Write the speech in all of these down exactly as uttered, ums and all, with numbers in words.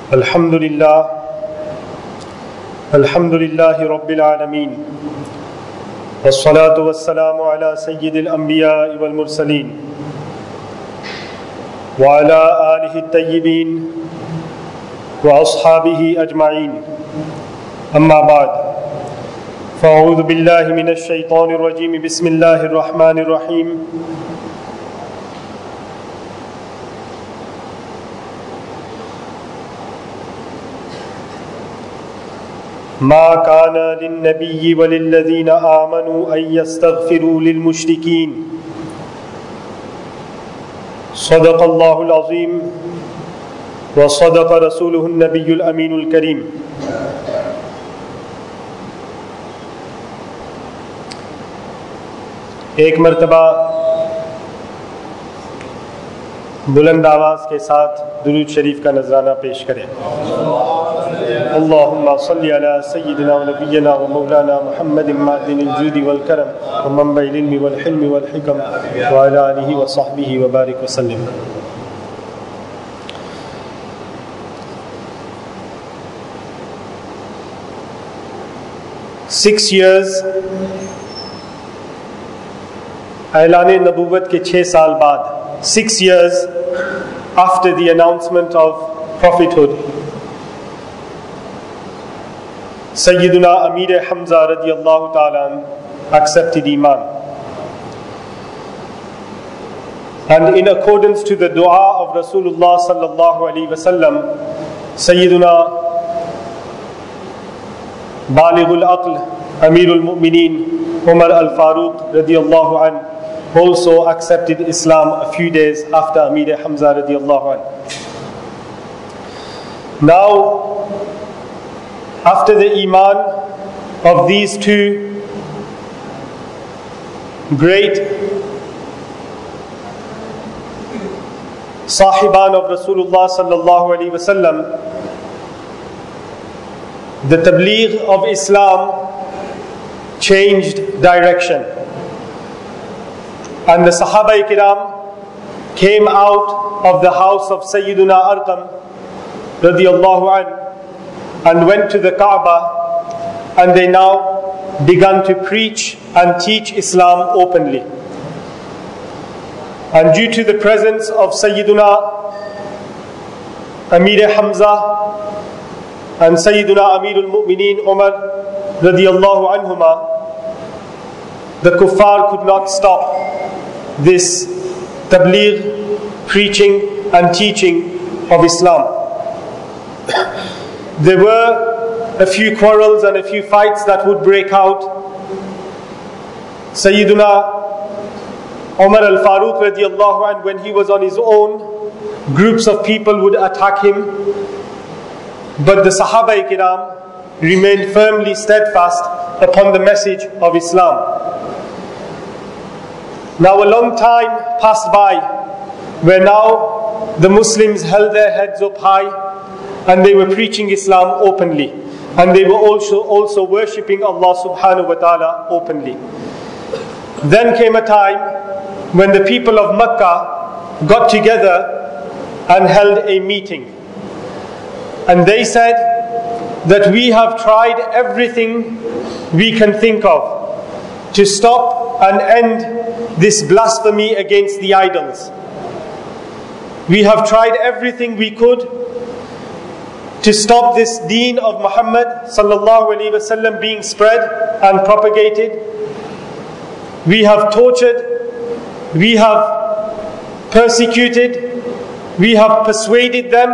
Alhamdulillah, Alhamdulillahi Rabbil Alameen, wassalatu wassalamu ala Sayyidil Anbiya wal Mursaleen, wa ala alihi at-tayyibin wa ashabihi ajma'in. Amma ba'd. Fa'udhu billahi minash shaitanir rajim. Bismillahir rahmanir rahim. ما كان للنبي وللذين آمنوا أن يستغفروا للمشركين صدق الله العظيم وصدق رسوله النبي الأمين الكريم. एक मर्तबा बुलंद आवाज के साथ दुरूद शरीफ का नजराना पेश करें। अल्लाहुम्मा सल्ली अला सय्यिदिना व नबिय्यिना व मौलाना मुहम्मदिन मादिनिल जूदि वल करम व मंबइल इल्मि वल हिल्मि वल हिकम व अला आलिहि व सहबिहि व बारिक व सल्लिम। Six years ऐलान नबूवत के छह साल बाद, six years after the announcement of prophethood, Sayyiduna Amir Hamza radiyallahu ta'ala accepted Iman. And in accordance to the dua of Rasulullah sallallahu alaihi wasallam, Sayyiduna Balighul Aql Amirul Mu'mineen Umar al-Faruq radiyallahu an also accepted Islam a few days after Amir Hamza radiyallahu an. Now, after the Iman of these two great Sahiban of Rasulullah sallallahu alaihi wasallam, the tabligh of Islam changed direction, and the Sahaba-i-Kiram came out of the house of Sayyiduna Arqam radiyallahu anhu and went to the Kaaba, and they now began to preach and teach Islam openly. And due to the presence of Sayyiduna Amir Hamza and Sayyiduna Amirul Mu'mineen Umar radiyallahu anhuma, the kuffar could not stop this tabligh, preaching and teaching of Islam. There were a few quarrels and a few fights that would break out. Sayyiduna Umar al-Faruq radiyallahu anhu, when he was on his own, groups of people would attack him, but the Sahaba-i-Kiram remained firmly steadfast upon the message of Islam. Now a long time passed by where now the Muslims held their heads up high and they were preaching Islam openly, and they were also also worshipping Allah subhanahu wa ta'ala openly. Then came a time when the people of Makkah got together and held a meeting, and they said that we have tried everything we can think of to stop and end this blasphemy against the idols. We have tried everything we could to stop this deen of Muhammad sallallahu alaihi wasallam being spread and propagated. We have tortured, we have persecuted, we have persuaded them,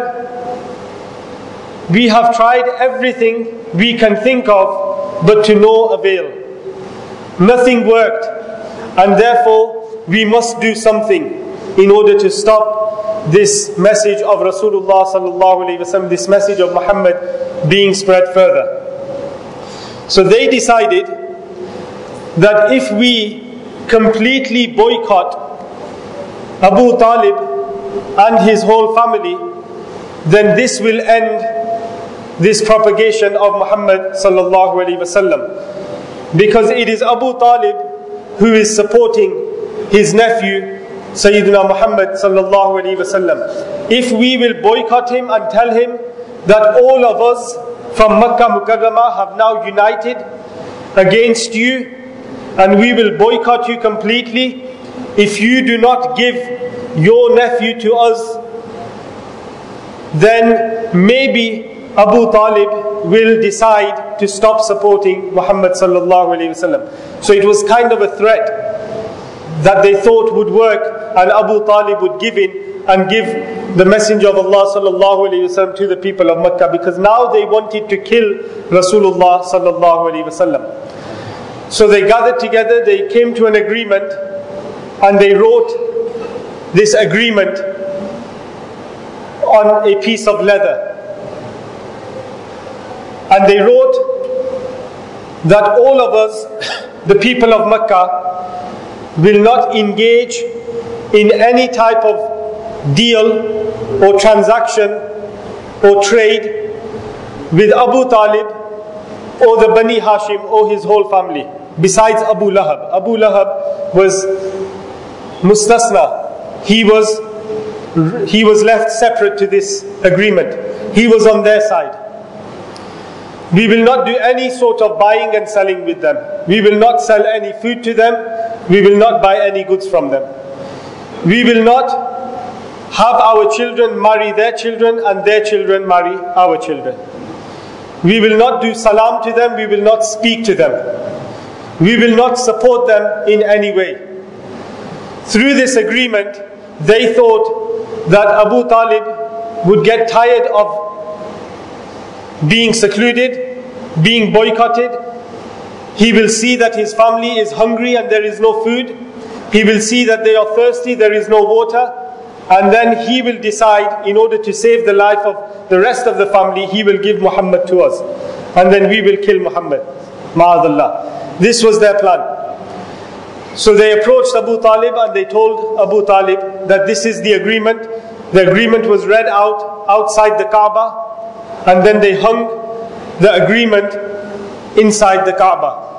we have tried everything we can think of, but to no avail. Nothing worked, and therefore we must do something in order to stop this message of Rasulullah sallallahu alaihi wasallam, this message of Muhammad being spread further. So they decided that if we completely boycott Abu Talib and his whole family, then this will end this propagation of Muhammad sallallahu alaihi wasallam, because it is Abu Talib who is supporting his nephew Sayyidina Muhammad sallallahu alaihi wasallam. If we will boycott him and tell him that all of us from Makkah Mukarramah have now united against you, and we will boycott you completely if you do not give your nephew to us, then maybe Abu Talib will decide to stop supporting Muhammad sallallahu alaihi wasallam. So it was kind of a threat that they thought would work, and Abu Talib would give in and give the Messenger of Allah sallallahu alaihi wasallam to the people of Makkah, because now they wanted to kill Rasulullah sallallahu alaihi wasallam. So they gathered together, they came to an agreement, and they wrote this agreement on a piece of leather. And they wrote that all of us, the people of Makkah, will not engage in any type of deal or transaction or trade with Abu Talib or the Bani Hashim or his whole family, besides Abu Lahab. Abu Lahab was mustasna. He was, he was left separate to this agreement. He was on their side. We will not do any sort of buying and selling with them. We will not sell any food to them. We will not buy any goods from them. We will not have our children marry their children and their children marry our children. We will not do salam to them. We will not speak to them. We will not support them in any way. Through this agreement, they thought that Abu Talib would get tired of being secluded, being boycotted. He will see that his family is hungry and there is no food. He will see that they are thirsty, there is no water. And then he will decide, in order to save the life of the rest of the family, he will give Muhammad to us. And then we will kill Muhammad. Ma'adallah. This was their plan. So they approached Abu Talib and they told Abu Talib that this is the agreement. The agreement was read out outside the Kaaba. And then they hung the agreement inside the Kaaba.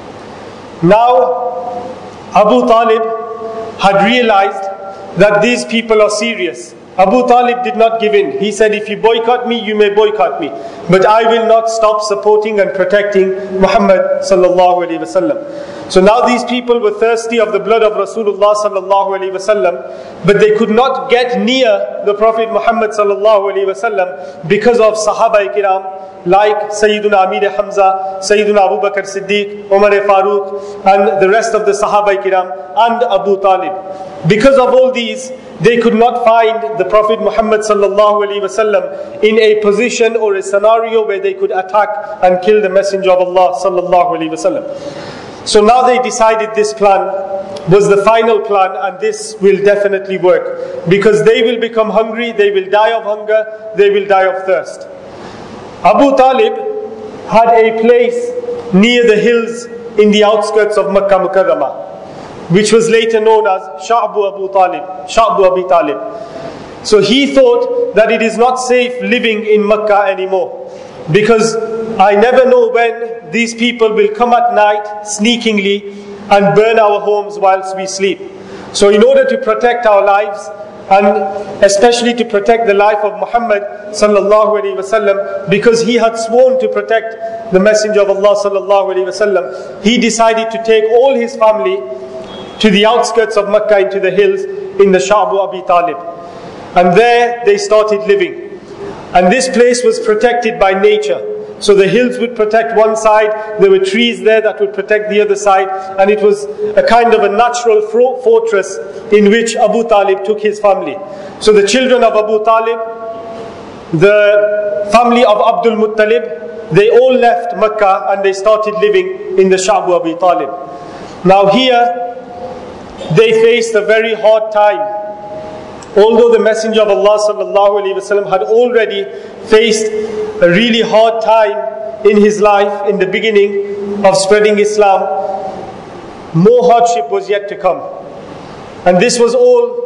Now, Abu Talib had realized that these people are serious. Abu Talib did not give in. He said, if you boycott me, you may boycott me, but I will not stop supporting and protecting Muhammad sallallahu alaihi wasallam. So now these people were thirsty of the blood of Rasulullah sallallahu alaihi wasallam, but they could not get near the Prophet Muhammad sallallahu alaihi wasallam because of Sahaba Kiram like Sayyiduna Amir Hamza, Sayyiduna Abu Bakr Siddiq, Umar Farooq, and the rest of the Sahaba Kiram, and Abu Talib. Because of all these, they could not find the Prophet Muhammad sallallahu alaihi wasallam in a position or a scenario where they could attack and kill the Messenger of Allah sallallahu alaihi wasallam. So now they decided this plan was the final plan, and this will definitely work, because they will become hungry, they will die of hunger, they will die of thirst. Abu Talib had a place near the hills in the outskirts of Makkah Mukarramah, which was later known as Sha'bu Abu Talib, Sha'bu Abi Talib. So he thought that it is not safe living in Makkah anymore, because I never know when these people will come at night sneakingly and burn our homes whilst we sleep. So in order to protect our lives, and especially to protect the life of Muhammad sallallahu alaihi wasallam, because he had sworn to protect the Messenger of Allah sallallahu alaihi wasallam, he decided to take all his family to the outskirts of Makkah, into the hills in the Sha'bu Abi Talib. And there they started living. And this place was protected by nature. So the hills would protect one side, there were trees there that would protect the other side, and it was a kind of a natural fortress in which Abu Talib took his family. So the children of Abu Talib, the family of Abdul Muttalib, they all left Makkah and they started living in the Sha'bu Abi Talib. Now here, they faced a very hard time. Although the Messenger of Allah sallallahu alaihi wasallam had already faced a really hard time in his life in the beginning of spreading Islam, more hardship was yet to come. And this was all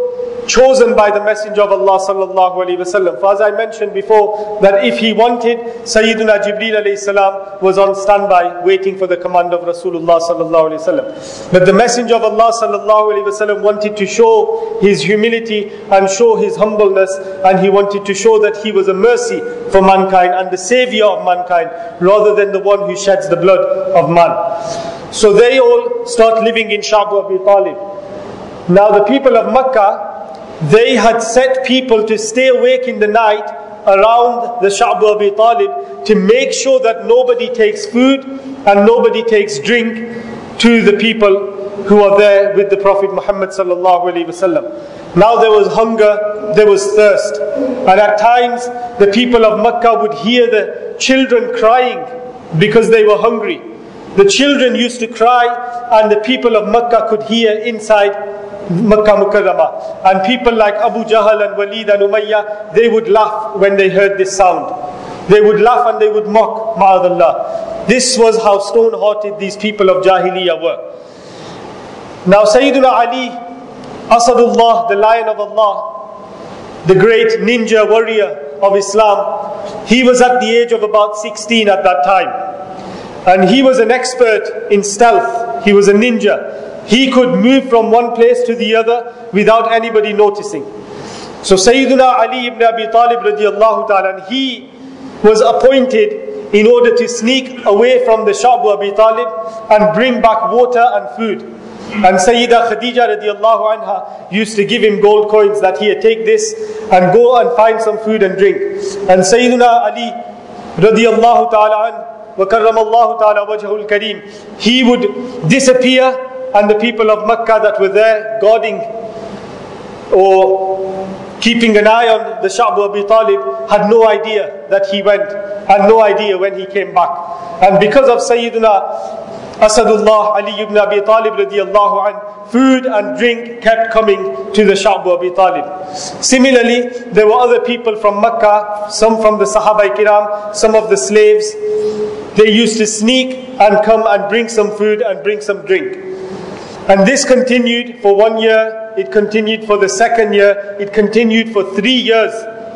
chosen by the Messenger of Allah sallallahu alaihi wasallam. For as I mentioned before, that if he wanted, Sayyidina Jibreel alayhi salam was on standby waiting for the command of Rasulullah sallallahu alaihi wasallam. But the Messenger of Allah sallallahu alaihi wasallam wanted to show his humility and show his humbleness, and he wanted to show that he was a mercy for mankind and the savior of mankind, rather than the one who sheds the blood of man. So they all start living in Sha'bu Abi Talib. Now the people of Makkah, they had set people to stay awake in the night around the Sha'bu Abi Talib to make sure that nobody takes food and nobody takes drink to the people who are there with the Prophet Muhammad sallallahu alaihi wasallam. Now there was hunger, there was thirst, and at times the people of Makkah would hear the children crying because they were hungry. The children used to cry, and the people of Makkah could hear inside Makkah Mukarramah. And people like Abu Jahl and Walid and Umayyah, they would laugh when they heard this sound. They would laugh and they would mock, ma'adallah. This was how stone-hearted these people of Jahiliyyah were. Now Sayyidina Ali, Asadullah, the lion of Allah, the great ninja warrior of Islam, he was at the age of about sixteen at that time. And he was an expert in stealth. He was a ninja. He could move from one place to the other without anybody noticing. So Sayyidina Ali ibn Abi Talib radiallahu ta'ala, and he was appointed in order to sneak away from the Sha'bu Abi Talib and bring back water and food. And Sayyida Khadija radiallahu anha used to give him gold coins that here, take this and go and find some food and drink. And Sayyidina Ali radiallahu ta'ala anhu, wa karramallahu ta'ala wajhul kareem, he would disappear, and the people of Makkah that were there guarding or keeping an eye on the Sha'bu Abi Talib had no idea that he went, and no idea when he came back. And because of Sayyidina Asadullah Ali ibn Abi Talib radiallahu anh, food and drink kept coming to the Sha'bu Abi Talib. Similarly, there were other people from Makkah, some from the Sahaba Kiram, some of the slaves. They used to sneak and come and bring some food and bring some drink. And this continued for one year, it continued for the second year, it continued for three years.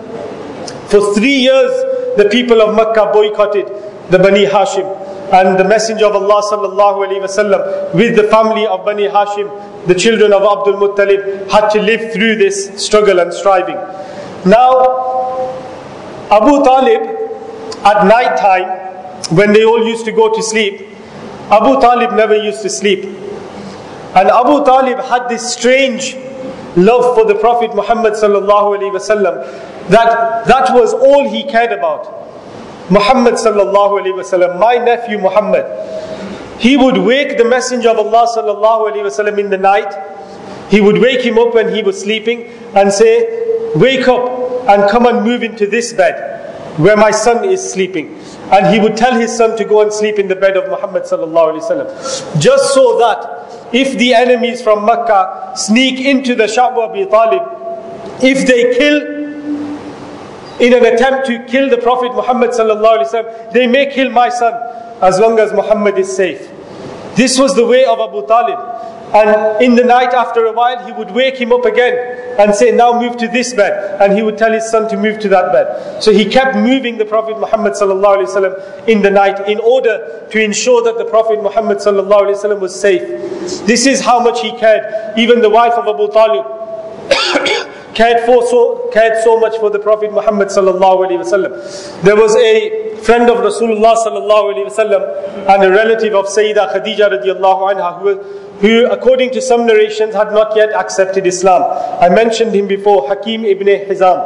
For three years, the people of Makkah boycotted the Bani Hashim. And the Messenger of Allah sallallahu alaihi wasallam, with the family of Bani Hashim, the children of Abdul Muttalib, had to live through this struggle and striving. Now, Abu Talib, at night time, when they all used to go to sleep, Abu Talib never used to sleep. And Abu Talib had this strange love for the Prophet Muhammad sallallahu alaihi wasallam, that that was all he cared about. Muhammad sallallahu alaihi wasallam, my nephew Muhammad. He would wake the Messenger of Allah sallallahu alaihi wasallam in the night. He would wake him up when he was sleeping and say, wake up and come and move into this bed where my son is sleeping. And he would tell his son to go and sleep in the bed of Muhammad sallallahu alaihi wasallam, just so that if the enemies from Makkah sneak into the Sha'bu Abi Talib, if they kill, in an attempt to kill the Prophet Muhammad sallallahu alaihi wasallam, they may kill my son as long as Muhammad is safe. This was the way of Abu Talib. And in the night, after a while, he would wake him up again and say, now move to this bed. And he would tell his son to move to that bed. So he kept moving the Prophet Muhammad sallallahu alaihi wasallam in the night in order to ensure that the Prophet Muhammad sallallahu alaihi wasallam was safe. This is how much he cared. Even the wife of Abu Talib cared for so cared so much for the Prophet Muhammad sallallahu alaihi wasallam. There was a friend of Rasulullah sallallahu alaihi wasallam and a relative of Sayyida Khadija radiallahu anha, who, who according to some narrations had not yet accepted Islam. I mentioned him before, Hakim ibn Hizam.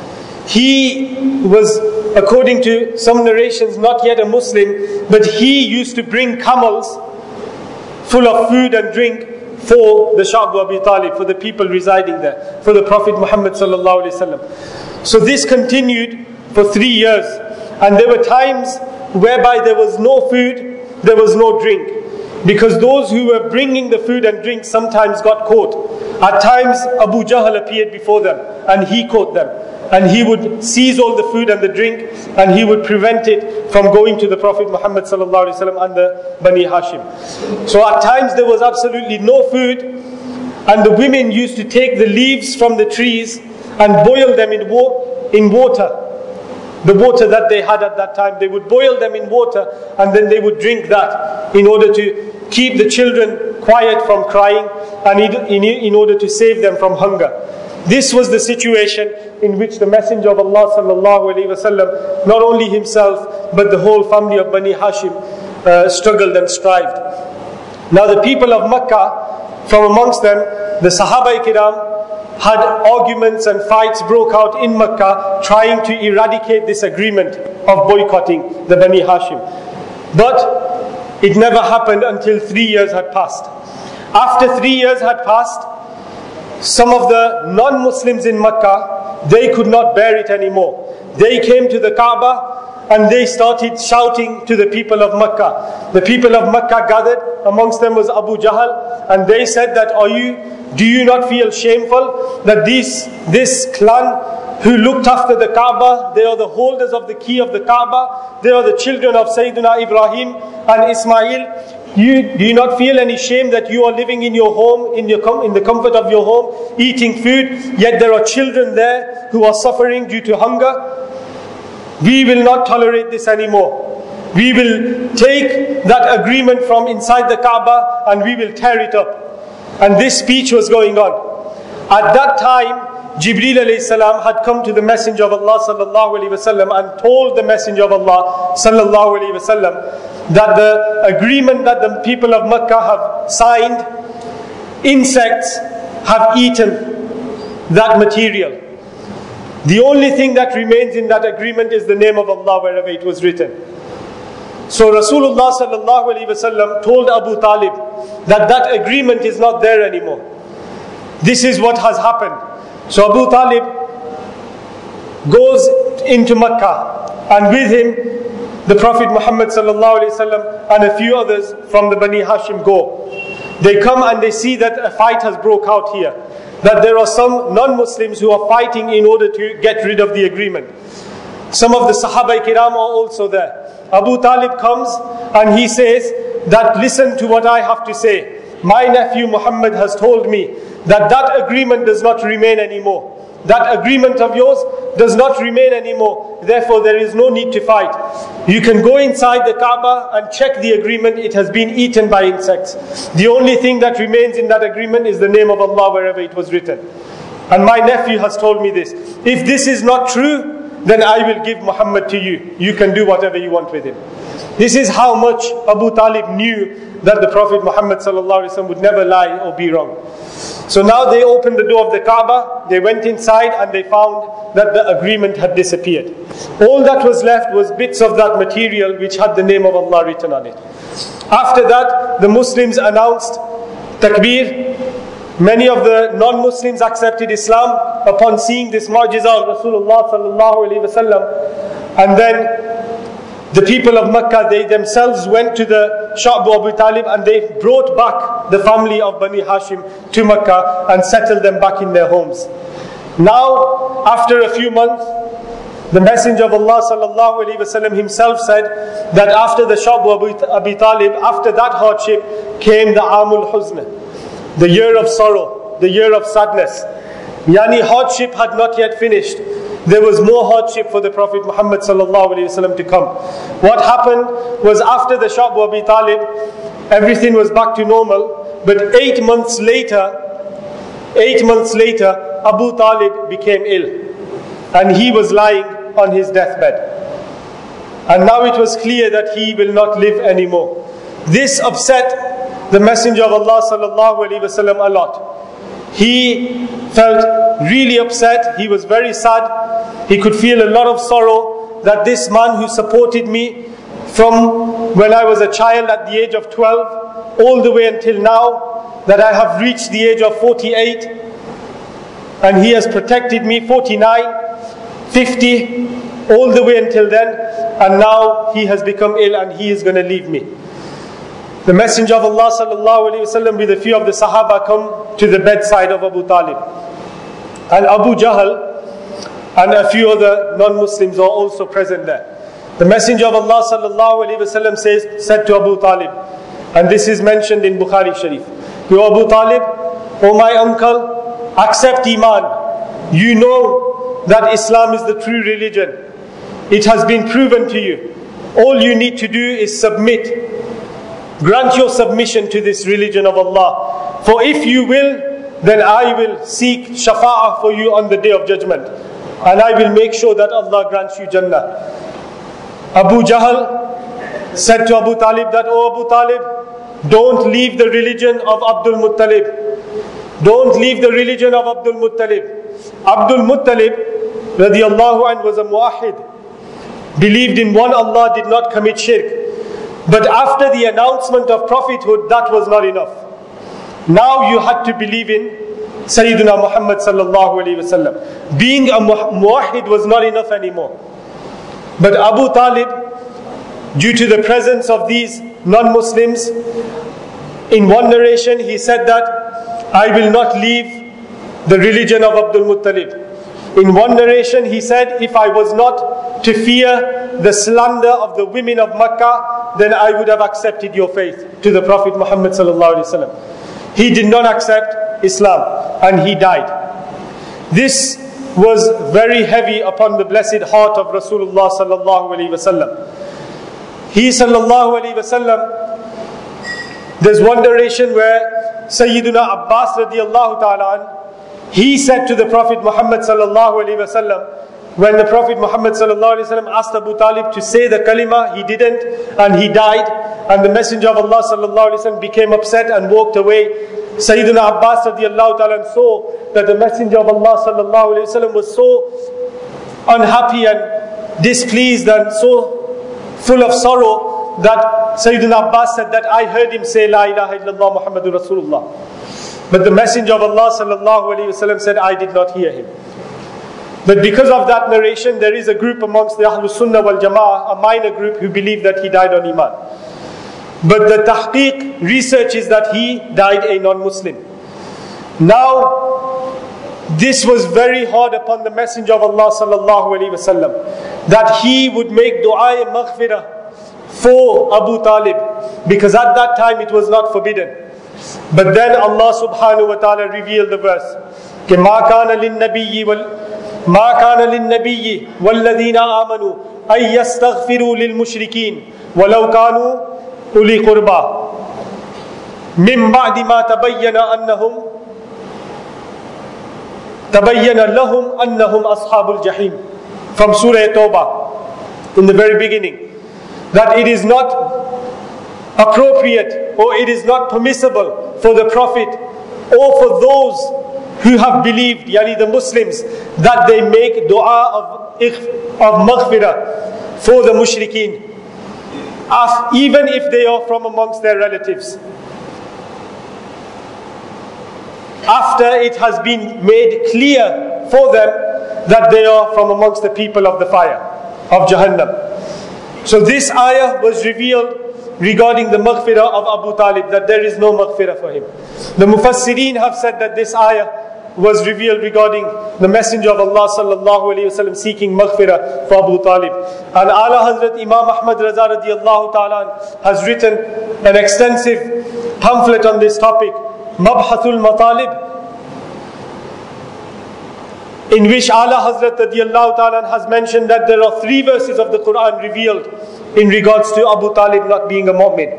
He was, according to some narrations, not yet a Muslim, but he used to bring camels full of food and drink for the Sha'bu Abi Talib, for the people residing there, for the Prophet Muhammad sallallahu alaihi wasallam. So this continued for three years, and there were times whereby there was no food, there was no drink, because those who were bringing the food and drink sometimes got caught. At times Abu Jahl appeared before them and he caught them, and he would seize all the food and the drink, and he would prevent it from going to the Prophet Muhammad sallallahu alaihi wasallam and the Bani Hashim. So at times there was absolutely no food, and the women used to take the leaves from the trees and boil them in, wa- in water. The water that they had at that time, they would boil them in water and then they would drink that in order to keep the children quiet from crying and in, in order to save them from hunger. This was the situation in which the Messenger of Allah sallallahu alaihi wasallam, not only himself but the whole family of Bani Hashim uh, struggled and strived. Now the people of Makkah, from amongst them, the Sahaba-i-Kiram, had arguments and fights broke out in Makkah trying to eradicate this agreement of boycotting the Bani Hashim. But it never happened until three years had passed. After three years had passed, some of the non-Muslims in Makkah, they could not bear it anymore. They came to the Kaaba and they started shouting to the people of Makkah. The people of Makkah gathered, amongst them was Abu Jahl, and they said that, are you Do you not feel shameful that these, this clan who looked after the Kaaba, they are the holders of the key of the Kaaba, they are the children of Sayyidina Ibrahim and Ismail, you, do you not feel any shame that you are living in your home, in, your com- in the comfort of your home, eating food, yet there are children there who are suffering due to hunger? We will not tolerate this anymore. We will take that agreement from inside the Kaaba and we will tear it up. And this speech was going on. At that time, Jibreel alayhi salam had come to the Messenger of Allah sallallahu alaihi wasallam and told the Messenger of Allah sallallahu alaihi wasallam that the agreement that the people of Makkah have signed, insects have eaten that material. The only thing that remains in that agreement is the name of Allah wherever it was written. So Rasulullah sallallahu alaihi wasallam told Abu Talib that that agreement is not there anymore. This is what has happened. So Abu Talib goes into Makkah, and with him the Prophet Muhammad sallallahu alaihi wasallam and a few others from the Bani Hashim go. They come and they see that a fight has broke out here, that there are some non-Muslims who are fighting in order to get rid of the agreement. Some of the Sahaba-i-Kiram are also there. Abu Talib comes and he says that, listen to what I have to say. My nephew Muhammad has told me that that agreement does not remain anymore. That agreement of yours does not remain anymore. Therefore there is no need to fight. You can go inside the Kaaba and check the agreement. It has been eaten by insects. The only thing that remains in that agreement is the name of Allah wherever it was written. And my nephew has told me this. If this is not true, then I will give Muhammad to you. You can do whatever you want with him. This is how much Abu Talib knew that the Prophet Muhammad sallallahu alaihi wasallam would never lie or be wrong. So now they opened the door of the Kaaba, they went inside and they found that the agreement had disappeared. All that was left was bits of that material which had the name of Allah written on it. After that, the Muslims announced Takbir. Many of the non-Muslims accepted Islam upon seeing this mu'jiza of Rasulullah sallallahu alaihi wasallam. And then the people of Makkah, they themselves went to the Sha'b Abu Talib and they brought back the family of Bani Hashim to Makkah and settled them back in their homes. Now, after a few months, the Messenger of Allah sallallahu alaihi wasallam himself said that after the Sha'b Abu Talib, after that hardship, came the Amul Huzn, the year of sorrow, the year of sadness. Yani hardship had not yet finished. There was more hardship for the Prophet Muhammad sallallahu alaihi wasallam to come. What happened was, after the Sha'b Abu Talib, everything was back to normal. But eight months later, eight months later, Abu Talib became ill, and he was lying on his deathbed. And now it was clear that he will not live anymore. This upset the Messenger of Allah sallallahu alaihi wasallam a lot. He felt really upset. He was very sad. He could feel a lot of sorrow that this man who supported me from when I was a child at the age of twelve all the way until now, that I have reached the age of forty-eight, and he has protected me forty-nine, fifty, all the way until then, and now he has become ill and he is going to leave me. The Messenger of Allah sallallahu alaihi wasallam with a few of the Sahaba come to the bedside of Abu Talib. And Abu Jahl and a few other non-Muslims are also present there. The Messenger of Allah sallallahu alaihi wasallam says, said to Abu Talib, and this is mentioned in Bukhari Sharif, "Yo Abu Talib, "O my uncle, accept Iman. You know that Islam is the true religion. It has been proven to you. All you need to do is submit. Grant your submission to this religion of Allah. For if you will, then I will seek shafa'ah for you on the day of judgment. And I will make sure that Allah grants you Jannah." Abu Jahl said to Abu Talib that, "O Abu Talib, don't leave the religion of Abdul Muttalib. Don't leave the religion of Abdul Muttalib." Abdul Muttalib radiallahu anh was a muwahid, believed in one Allah, did not commit shirk. But after the announcement of prophethood, that was not enough. Now you had to believe in Sayyidina Muhammad sallallahu alaihi wasallam. Being a muwahid was not enough anymore. But Abu Talib, due to the presence of these non-Muslims, in one narration he said that, "I will not leave the religion of Abdul Muttalib." In one narration he said, "If I was not to fear the slander of the women of Makkah, then I would have accepted your faith," to the Prophet Muhammad sallallahu alaihi wasallam. He did not accept Islam and he died. This was very heavy upon the blessed heart of Rasulullah sallallahu alaihi wasallam. He sallallahu alaihi wasallam, there's one narration where Sayyiduna Abbas radiallahu ta'ala, he said to the Prophet Muhammad sallallahu alaihi wasallam, when the Prophet Muhammad sallallahu alaihi wasallam asked Abu Talib to say the kalima, he didn't, and he died. And the Messenger of Allah sallallahu alaihi wasallam became upset and walked away. Sayyidina Abbas radiallahu ta'ala saw that the Messenger of Allah sallallahu alaihi wasallam was so unhappy and displeased and so full of sorrow that Sayyidina Abbas said that, "I heard him say La ilaha illallah Muhammadur Rasulullah." But the Messenger of Allah sallallahu alaihi wasallam said, "I did not hear him." But because of that narration, there is a group amongst the Ahlus Sunnah wal Jama'ah, a minor group, who believe that he died on Iman. But the tahqiq research is that he died a non-Muslim. Now, this was very hard upon the Messenger of Allah sallallahu alaihi wasallam, that he would make dua maghfirah for Abu Talib, because at that time it was not forbidden. But then Allah subhanahu wa ta'ala revealed the verse, مَا كَانَ لِلنَّبِيِّ مَا كَانَ لِلنَّبِيِّ وَالَّذِينَ آمَنُوا أَن يَسْتَغْفِرُوا لِلْمُشْرِكِينَ وَلَوْ كَانُوا أُولِي قُرْبَى مِنْ بَعْدِ مَا تَبَيَّنَ أَنَّهُمْ تَبَيَّنَ لَهُمْ أَنَّهُمْ أَصْحَابُ الْجَحِيمِ. From Surah Tawbah, in the very beginning, that it is not appropriate or it is not permissible for the Prophet or for those who have believed, yani the Muslims, that they make dua of, of maghfirah for the mushrikeen, even if they are from amongst their relatives, after it has been made clear for them that they are from amongst the people of the fire of Jahannam. So this ayah was revealed regarding the maghfirah of Abu Talib, that there is no maghfirah for him. The Mufassirin have said that this ayah was revealed regarding the Messenger of Allah sallallahu alaihi wasallam seeking maghfirah for Abu Talib. And Ala Hazrat Imam Ahmad Raza radiyallahu ta'ala has written an extensive pamphlet on this topic, Mabhathul Matalib, in which Ala Hazrat radiyallahu ta'ala has mentioned that there are three verses of the Quran revealed in regards to Abu Talib not being a mu'min.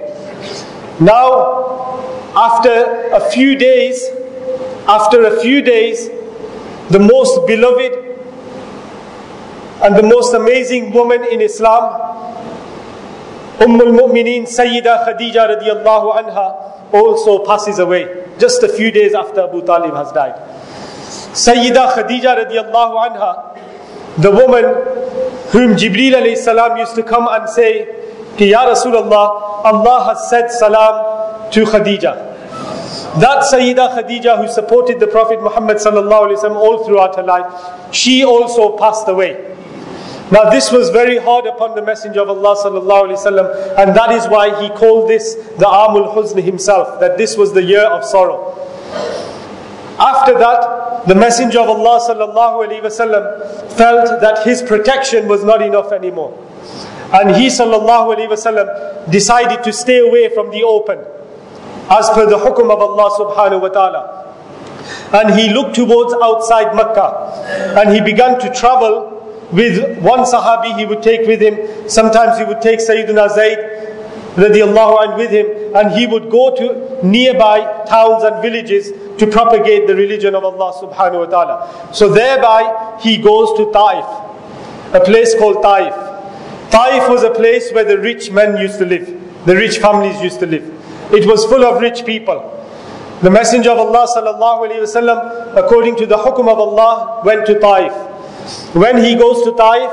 Now, after a few days, after a few days, the most beloved and the most amazing woman in Islam, Umm al-Mu'mineen Sayyida Khadija radiyallahu anha, also passes away just a few days after Abu Talib has died. Sayyida Khadija radiyallahu anha, the woman whom Jibreel alayhi salam used to come and say, Ya Rasulullah, Allah has said salam to Khadija. That Sayyida Khadija, who supported the Prophet Muhammad sallallahu alaihi wasallam all throughout her life, she also passed away. Now this was very hard upon the Messenger of Allah sallallahu alaihi wasallam, and that is why he called this the Amul Huzn himself, that this was the year of sorrow. After that, the Messenger of Allah sallallahu alaihi wasallam felt that his protection was not enough anymore, and he sallallahu alaihi wasallam decided to stay away from the open, as per the hukum of Allah subhanahu wa ta'ala. and he looked towards outside Mecca, and he began to travel with one Sahabi he would take with him. Sometimes he would take Sayyidina Zayd radiallahu anhu with him, and he would go to nearby towns and villages to propagate the religion of Allah subhanahu wa ta'ala. So thereby he goes to Taif, a place called Taif. Taif was a place where the rich men used to live, the rich families used to live. It was full of rich people. The Messenger of Allah sallallahu alaihi wasallam, according to the hukum of Allah, went to Taif. When he goes to Taif,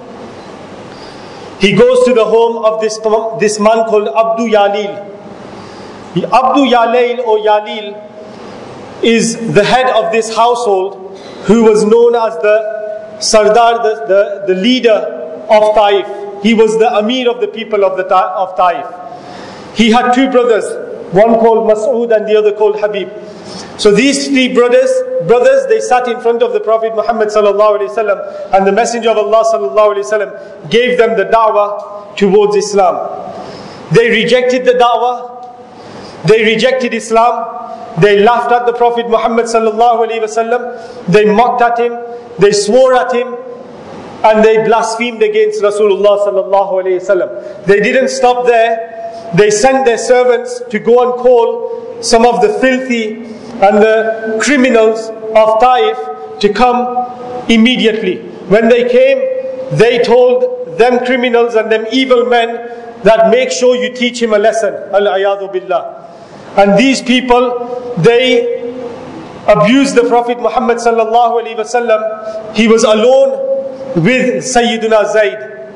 he goes to the home of this, this man called Abdu Yalil. Abdu Yalil or Yalil is the head of this household, who was known as the Sardar, the, the, the leader of Taif. He was the Amir of the people of, the, of Taif. He had two brothers, one called Mas'ud and the other called Habib. So these three brothers, brothers, they sat in front of the Prophet Muhammad sallallahu alaihi wasallam, and the Messenger of Allah sallallahu alaihi wasallam gave them the da'wah towards Islam. They rejected the da'wah, they rejected Islam, they laughed at the Prophet Muhammad sallallahu alaihi wasallam, they mocked at him, they swore at him, and they blasphemed against Rasulullah sallallahu alaihi wasallam. They didn't stop there. They sent their servants to go and call some of the filthy and the criminals of Taif to come immediately. When they came, they told them criminals and them evil men that make sure you teach him a lesson. Al-ayadu billah. And these people, they abused the Prophet Muhammad sallallahu alaihi wasallam. He was alone with Sayyiduna Zayd.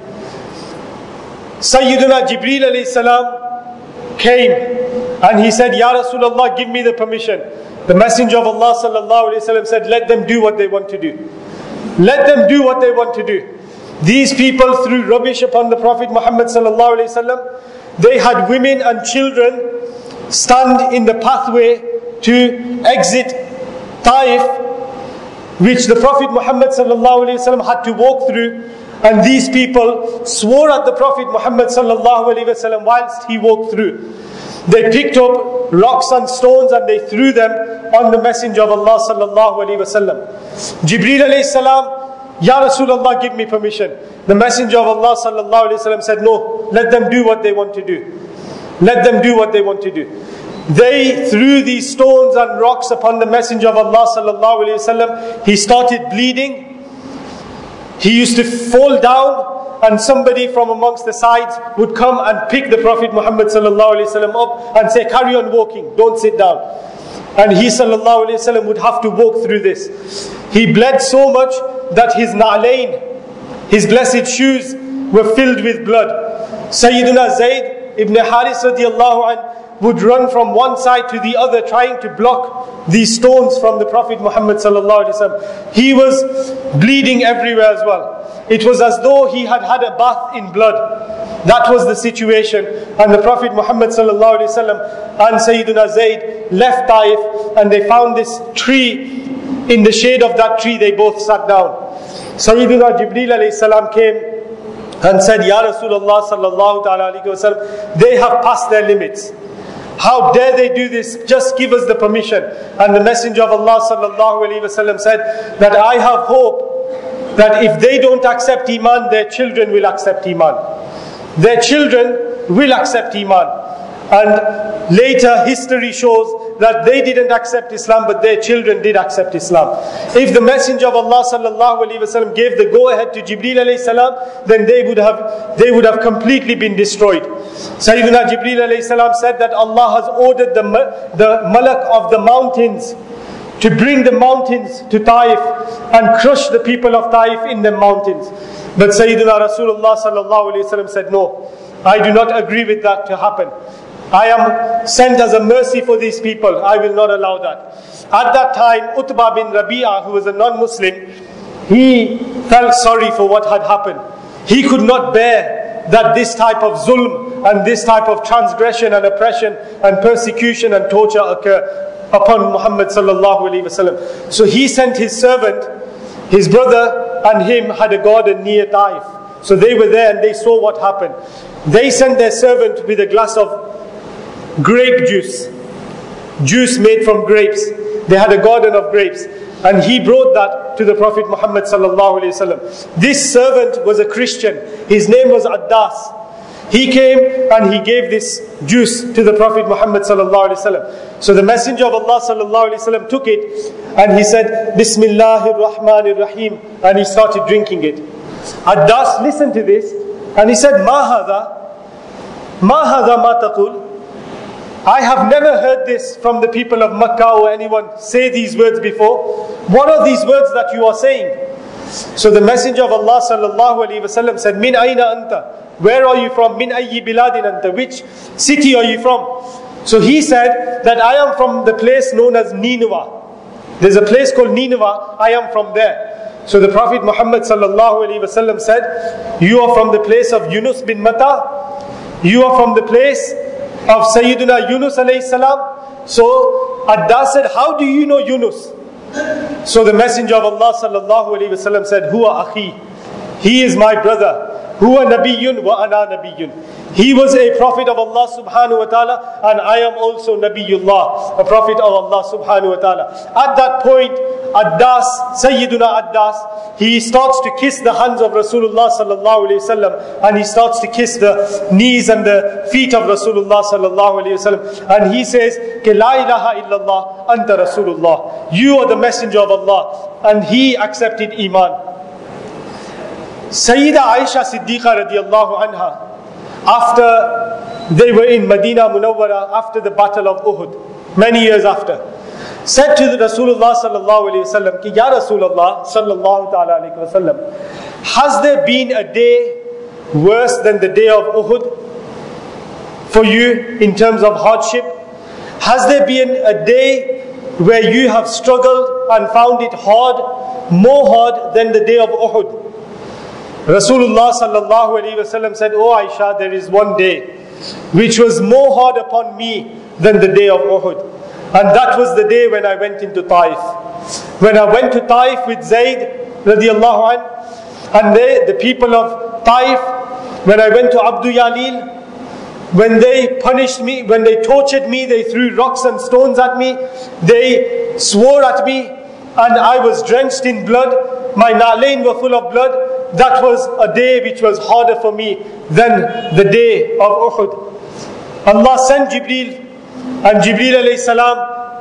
Sayyiduna Jibreel alayhi salam came and he said, Ya Rasulullah, give me the permission. The Messenger of Allah sallallahu alaihi wasallam said, let them do what they want to do. Let them do what they want to do. These people threw rubbish upon the Prophet Muhammad sallallahu alaihi wasallam. They had women and children stand in the pathway to exit Taif, which the Prophet Muhammad sallallahu alaihi wasallam had to walk through. And these people swore at the Prophet Muhammad sallallahu alaihi wasallam whilst he walked through. They picked up rocks and stones and they threw them on the Messenger of Allah sallallahu alaihi wasallam. Jibreel alayhi salam, Ya Rasulullah, give me permission. The Messenger of Allah sallallahu alaihi wasallam said, no, let them do what they want to do. Let them do what they want to do. They threw these stones and rocks upon the Messenger of Allah sallallahu alaihi wasallam. He started bleeding. He used to fall down, and somebody from amongst the sides would come and pick the Prophet Muhammad sallallahu alaihi wasallam up and say, carry on walking, don't sit down. And he sallallahu alaihi wasallam would have to walk through this. He bled so much that his na'lain, his blessed shoes, were filled with blood. Sayyiduna Zayd ibn Haris radiallahu anhu would run from one side to the other trying to block these stones from the Prophet Muhammad sallallahu alaihi wasallam. He was bleeding everywhere as well. It was as though he had had a bath in blood. That was the situation. And the Prophet Muhammad sallallahu alaihi wasallam and Sayyiduna Zayd left Taif, and they found this tree. In the shade of that tree they both sat down. Sayyiduna Jibreel alayhi salam came and said, Ya Rasulullah sallallahu alayhi wa sallam, they have passed their limits. How dare they do this? Just give us the permission. And the Messenger of Allah sallallahu alayhi wa sallam said that I have hope that if they don't accept Iman, their children will accept Iman. Their children will accept Iman. And later history shows that they didn't accept Islam, but their children did accept Islam. If the Messenger of Allah sallallahu alaihi wasallam gave the go-ahead to Jibreel alayhi salam, then they would have they would have completely been destroyed. Sayyidina Jibreel alayhi salam said that Allah has ordered the the malak of the mountains to bring the mountains to Taif and crush the people of Taif in the mountains. But Sayyidina Rasulullah sallallahu alaihi wasallam said, no, I do not agree with that to happen. I am sent as a mercy for these people. I will not allow that. At that time, Utbah bin Rabi'ah, who was a non-Muslim, he felt sorry for what had happened. He could not bear that this type of zulm and this type of transgression and oppression and persecution and torture occur upon Muhammad sallallahu alaihi wasallam. So he sent his servant, his brother and him had a garden near Taif. So they were there and they saw what happened. They sent their servant with a glass of grape juice, juice made from grapes. they had a garden of grapes. And he brought that to the Prophet Muhammad sallallahu alaihi wasallam. This servant was a Christian. His name was Addas. He came and he gave this juice to the Prophet Muhammad sallallahu alaihi wasallam. So the Messenger of Allah sallallahu alaihi wasallam took it and he said, Bismillahir Rahmanir Rahim, and he started drinking it. Addas listened to this and he said, Ma hadha, ma hadha ma taqul. I have never heard this from the people of Makkah or anyone say these words before. What are these words that you are saying? So the Messenger of Allah sallallahu alaihi wasallam said, Min aina anta? Where are you from? Min ayyi biladin anta? Which city are you from? So he said that I am from the place known as Nineveh. There's a place called Nineveh. I am from there. So the Prophet Muhammad sallallahu alaihi wasallam said, you are from the place of Yunus bin Matta. You are from the place of Sayyidina Yunus alayhi salam. So Addas said, how do you know Yunus? So the Messenger of Allah sallallahu alaihi wasallam said, Huwa akhi. He is my brother. Huwa nabiyyun wa ana nabiyyun. He was a prophet of Allah subhanahu wa ta'ala, and I am also Nabiyullah, a prophet of Allah subhanahu wa ta'ala. At that point, Addas, Sayyiduna Addas, he starts to kiss the hands of Rasulullah sallallahu alayhi wasallam, and he starts to kiss the knees and the feet of Rasulullah sallallahu alayhi wasallam, and he says, Ke la ilaha illallah anta Rasulullah. You are the messenger of Allah, and he accepted Iman. Sayyida Aisha Siddiqa radiallahu anha, after they were in Medina Munawwara, after the battle of Uhud, many years after, said to the Rasulullah sallallahu alayhi wa sallam, Ki Ya Rasulullah sallallahu ta'ala alayhi wa sallam, has there been a day worse than the day of Uhud for you in terms of hardship? Has there been a day where you have struggled and found it hard, more hard than the day of Uhud? Rasulullah sallallahu alaihi wasallam said, Oh Aisha, there is one day which was more hard upon me than the day of Uhud. And that was the day when I went into Taif. When I went to Taif with Zayd radiallahu anh, and they, the people of Taif, when I went to Abdu Yalil, when they punished me, when they tortured me, they threw rocks and stones at me, they swore at me, and I was drenched in blood, my na'lain were full of blood. That was a day which was harder for me than the day of Uhud. Allah sent Jibreel, and Jibreel alayhi salam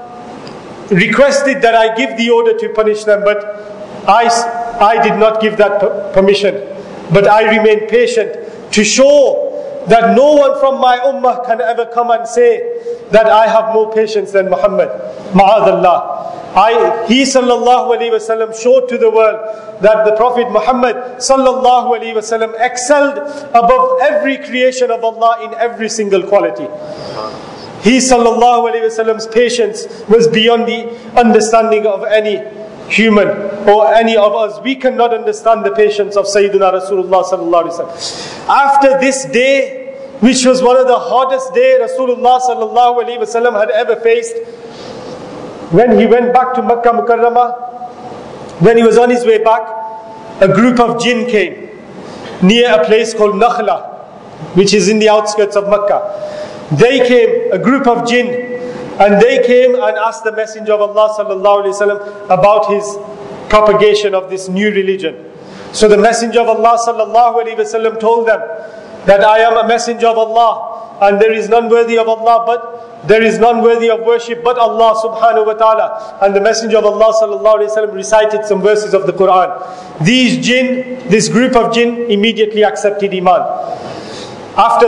requested that I give the order to punish them, but I, I did not give that permission. But I remained patient to show that no one from my ummah can ever come and say that I have more patience than Muhammad. Ma'adallah. I, he sallallahu alaihi wasallam showed to the world that the Prophet Muhammad sallallahu alaihi wasallam excelled above every creation of Allah in every single quality. He sallallahu alaihi wasallam's patience was beyond the understanding of any human or any of us. We cannot understand the patience of Sayyidina Rasulullah sallallahu alaihi wasallam. After this day, which was one of the hardest days Rasulullah sallallahu alaihi wasallam had ever faced, when he went back to Makkah Mukarramah, when he was on his way back, a group of jinn came near a place called Nakhla, which is in the outskirts of Makkah. They came, a group of jinn, and they came and asked the Messenger of Allah sallallahu alaihi wasallam about his propagation of this new religion. So the Messenger of Allah sallallahu alaihi wasallam told them that I am a messenger of Allah, and there is none worthy of Allah but there is none worthy of worship but Allah subhanahu wa ta'ala. And the Messenger of Allah sallallahu alaihi wasallam recited some verses of the Quran. These jinn, this group of jinn, immediately accepted Iman. After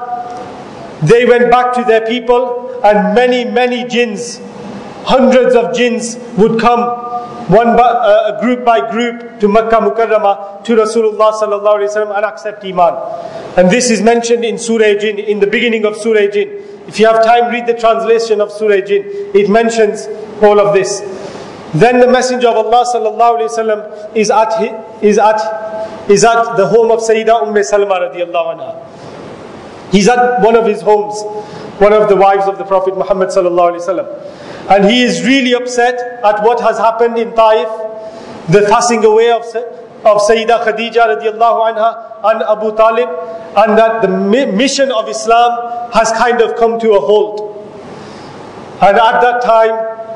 that, they went back to their people, and many, many jinns, hundreds of jinns would come, one by, uh, a group by group, to Makkah Mukarramah, to Rasulullah sallallahu alaihi wasallam, and accept Iman. And this is mentioned in Surah Jinn, in the beginning of Surah Jinn. If you have time, read the translation of Surah Jinn. It mentions all of this. Then the Messenger of Allah sallallahu alaihi wasallam is at is at is at the home of Sayyida Umm Salama radiallahu anha. He's at one of his homes, one of the wives of the Prophet Muhammad sallallahu alaihi wasallam, and he is really upset at what has happened in Taif, the passing away of of Sayyida Khadija radiallahu anha and Abu Talib, and that the mission of Islam has kind of come to a halt. And at that time,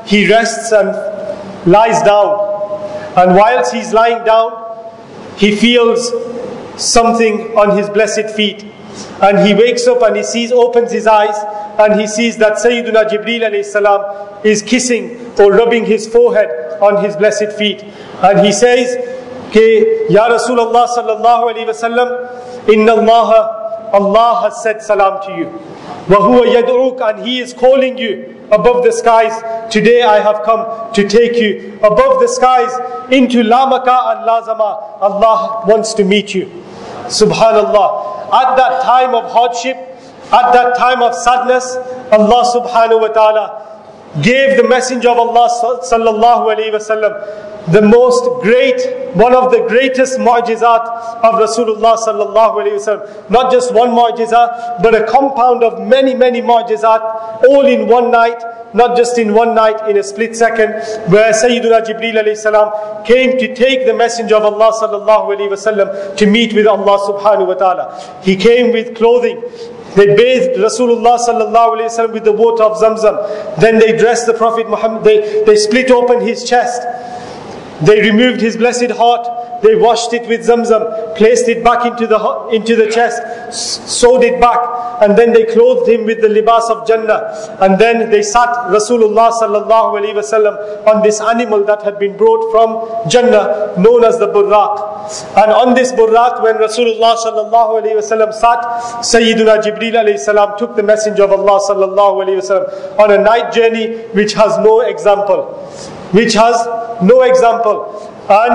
he rests and lies down. And whilst he's lying down, he feels something on his blessed feet. And he wakes up and he sees, opens his eyes, and he sees that Sayyiduna Jibreel alayhi salam is kissing or rubbing his forehead on his blessed feet. And he says, Ke, Ya Rasulullah sallallahu alayhi wa sallam, Inna Allah, Allah has said salam to you. Wa huwa yad'uk, and He is calling you above the skies. Today I have come to take you above the skies into Lamaka and Lazama. Allah wants to meet you. Subhanallah. At that time of hardship, at that time of sadness, Allah subhanahu wa ta'ala gave the Messenger of Allah sallallahu alayhi wa sallam the most great, one of the greatest mu'jizat of Rasulullah sallallahu alayhi wa sallam. Not just one mu'jizat, but a compound of many, many mu'jizat, all in one night, not just in one night, in a split second, where Sayyiduna Jibreel alayhi salam came to take the Messenger of Allah sallallahu alayhi wa sallam to meet with Allah subhanahu wa ta'ala. He came with clothing. They bathed Rasulullah sallallahu alayhi wa sallam with the water of Zamzam. Then they dressed the Prophet Muhammad, they, they split open his chest. They removed his blessed heart, they washed it with Zamzam, placed it back into the into the chest, sewed it back, and then they clothed him with the libas of Jannah. And then they sat Rasulullah sallallahu alaihi wasallam on this animal that had been brought from Jannah, known as the burraq. And on this burraq, when Rasulullah sallallahu alaihi wasallam sat, Sayyiduna Jibreel alayhi salam took the Messenger of Allah sallallahu alaihi wasallam on a night journey which has no example. Which has no example.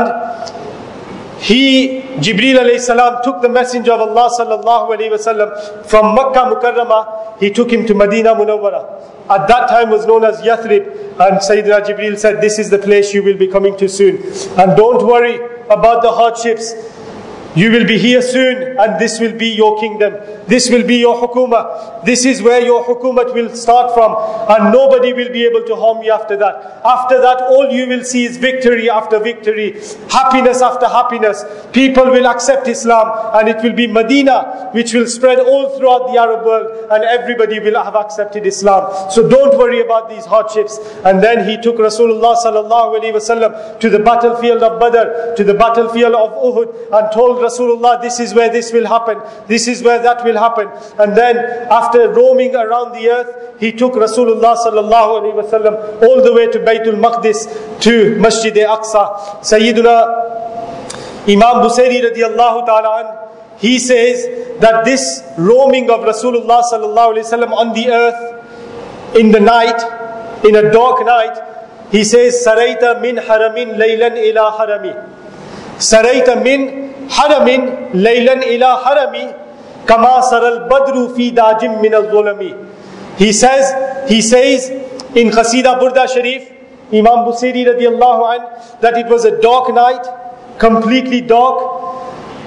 And he, Jibreel alayhi salam, took the Messenger of Allah sallallahu alayhi wasallam from Makkah Mukarramah. He took him to Medina Munawwara. At that time was known as Yathrib. And Sayyidina Jibreel said, this is the place you will be coming to soon. And don't worry about the hardships. You will be here soon, and this will be your kingdom. This will be your hukumah. This is where your hukumat will start from, and nobody will be able to harm you after that. After that, all you will see is victory after victory, happiness after happiness. People will accept Islam, and it will be Medina, which will spread all throughout the Arab world, and everybody will have accepted Islam. So don't worry about these hardships. And then he took Rasulullah sallallahu alaihi wasallam to the battlefield of Badr, to the battlefield of Uhud, and told Rasulullah, this is where this will happen, this is where that will happen. And then after roaming around the earth, he took Rasulullah sallallahu alaihi wasallam all the way to Baytul Maqdis, to Masjid Aqsa. Sayyiduna Imam Busayri radiyallahu ta'ala an, he says that this roaming of Rasulullah sallallahu alaihi wasallam on the earth in the night, in a dark night, he says, Saraita min haramin laylan ila harami. Saraita min haramin laylan ila harami kama saral badru fi dajim min al-zulami. He says, he says in Qasida Burda Sharif, Imam Busiri radiyallahu anh, that it was a dark night, completely dark.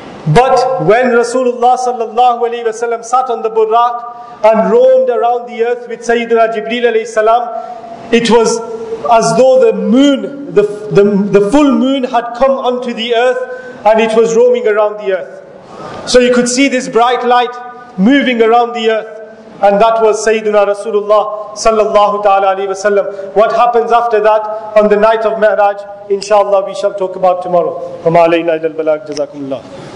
But when Rasulullah sallallahu alaihi wasallam sat on the burraq and roamed around the earth with Sayyidina Jibreel alayhi salam, it was as though the moon, the, the, the full moon had come onto the earth, and it was roaming around the earth. So you could see this bright light moving around the earth. And that was Sayyidina Rasulullah sallallahu ta'ala alayhi wa sallam. What happens after that on the night of Mi'raj, inshallah we shall talk about tomorrow. وَمَا عَلَيْنَا إِلَّا الْبَلَاغُ. جَزَاكُمُ اللَّهُ.